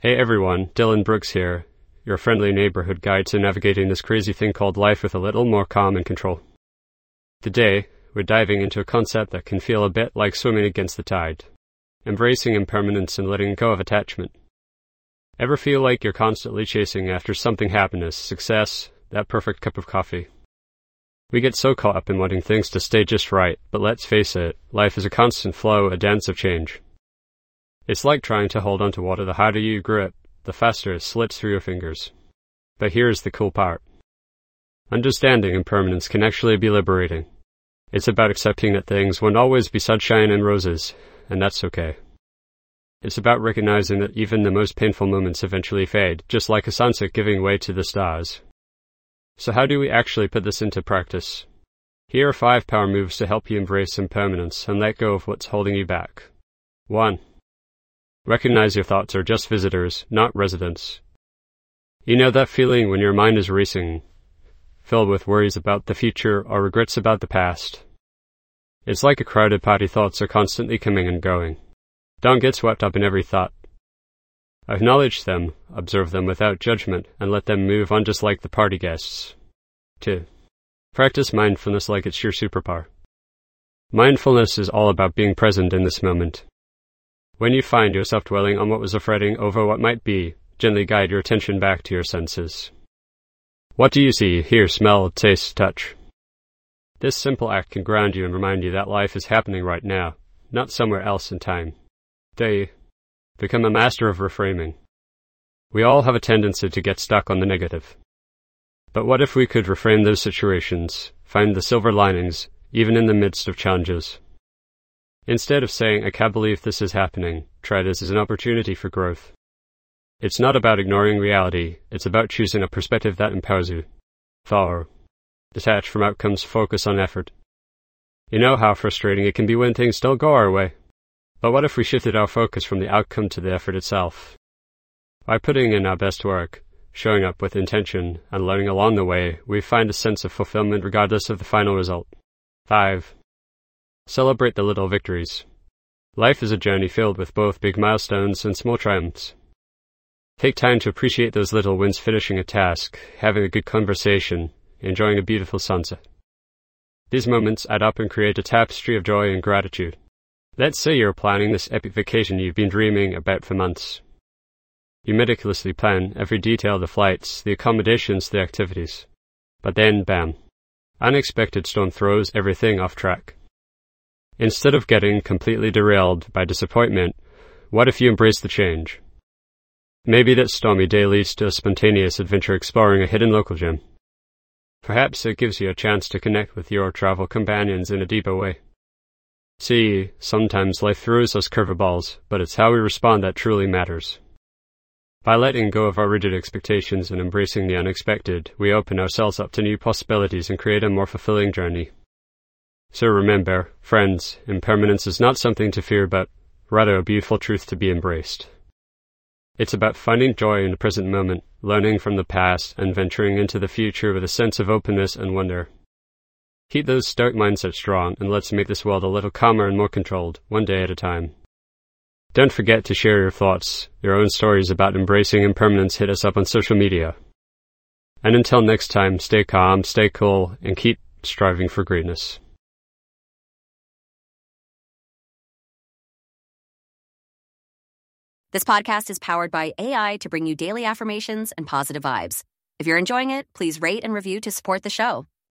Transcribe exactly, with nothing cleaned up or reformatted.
Hey everyone, Dylan Brooks here, your friendly neighborhood guide to navigating this crazy thing called life with a little more calm and control. Today, we're diving into a concept that can feel a bit like swimming against the tide, embracing impermanence and letting go of attachment. Ever feel like you're constantly chasing after something, happiness, success, that perfect cup of coffee? We get so caught up in wanting things to stay just right, but let's face it, life is a constant flow, a dance of change. It's like trying to hold onto water. The harder you grip, the faster it slips through your fingers. But here's the cool part. Understanding impermanence can actually be liberating. It's about accepting that things won't always be sunshine and roses, and that's okay. It's about recognizing that even the most painful moments eventually fade, just like a sunset giving way to the stars. So how do we actually put this into practice? Here are five power moves to help you embrace impermanence and let go of what's holding you back. one. Recognize your thoughts are just visitors, not residents. You know that feeling when your mind is racing, filled with worries about the future or regrets about the past? It's like a crowded party. Thoughts are constantly coming and going. Don't get swept up in every thought. Acknowledge them, observe them without judgment, and let them move on just like the party guests. two. Practice mindfulness like it's your superpower. Mindfulness is all about being present in this moment. When you find yourself dwelling on what was or fretting over what might be, gently guide your attention back to your senses. What do you see, hear, smell, taste, touch? This simple act can ground you and remind you that life is happening right now, not somewhere else in time. They become a master of reframing. We all have a tendency to get stuck on the negative. But what if we could reframe those situations, find the silver linings, even in the midst of challenges? Instead of saying, I can't believe this is happening, try this as an opportunity for growth. It's not about ignoring reality, it's about choosing a perspective that empowers you. four. Detach from outcomes, focus on effort. You know how frustrating it can be when things don't go our way. But what if we shifted our focus from the outcome to the effort itself? By putting in our best work, showing up with intention, and learning along the way, we find a sense of fulfillment regardless of the final result. five. Celebrate the little victories. Life is a journey filled with both big milestones and small triumphs. Take time to appreciate those little wins, finishing a task, having a good conversation, enjoying a beautiful sunset. These moments add up and create a tapestry of joy and gratitude. Let's say you're planning this epic vacation you've been dreaming about for months. You meticulously plan every detail, the flights, the accommodations, the activities. But then, bam, unexpected storm throws everything off track. Instead of getting completely derailed by disappointment, what if you embrace the change? Maybe that stormy day leads to a spontaneous adventure exploring a hidden local gem. Perhaps it gives you a chance to connect with your travel companions in a deeper way. See, sometimes life throws us curveballs, but it's how we respond that truly matters. By letting go of our rigid expectations and embracing the unexpected, we open ourselves up to new possibilities and create a more fulfilling journey. So remember, friends, impermanence is not something to fear, but rather a beautiful truth to be embraced. It's about finding joy in the present moment, learning from the past, and venturing into the future with a sense of openness and wonder. Keep those stoic mindsets strong, and let's make this world a little calmer and more controlled, one day at a time. Don't forget to share your thoughts, your own stories about embracing impermanence. Hit us up on social media. And until next time, stay calm, stay cool, and keep striving for greatness. This podcast is powered by A I to bring you daily affirmations and positive vibes. If you're enjoying it, please rate and review to support the show.